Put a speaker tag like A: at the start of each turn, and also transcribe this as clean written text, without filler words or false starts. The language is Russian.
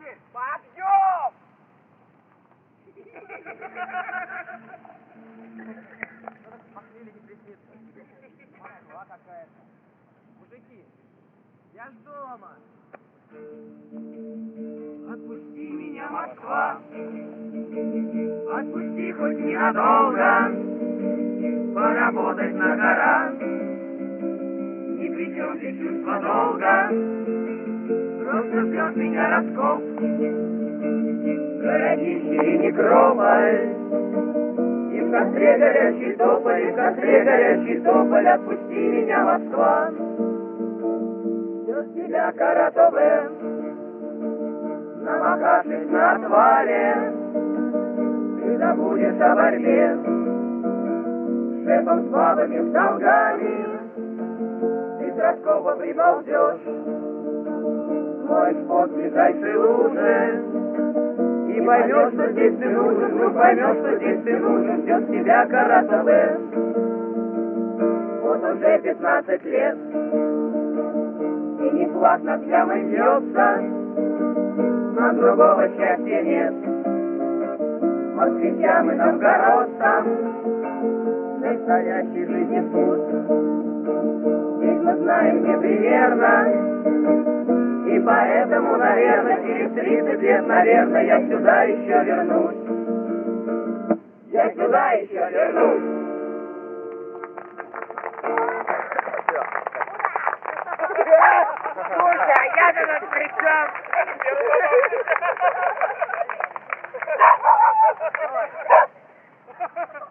A: Хватит! Подъем! Пошли не приснится. Москва какая-то. Мужики, я ж дома. Отпусти меня, Москва. Отпусти хоть ненадолго. Поработать на горах. Ни при чем здесь чувство долга. Просто ждет меня раскоп. Городище и некрополь. И в костре горячий тополь, и в костре горячий тополь. Отпусти меня, Москва. Ждет тебя Каратове. Намахавшись на отвале, ты забудешь о борьбе с шефом слабыми с долгами. Ты с раскопа приползешь мой спот в ближайшей луже и поймешь, что здесь ты нужен, ну поймешь, что здесь ты нужен. Ждет тебя Каратове. Вот уже 15 лет и не флаг над ямой бьется, но другого счастья нет. Москвичам и новгородцам настоящий жизни вкус. Здесь мы знаем непримерно, и поэтому, наверное, через 30 лет, наверное, я сюда еще вернусь. Я сюда еще вернусь. Слушай, а я-то тут при чем?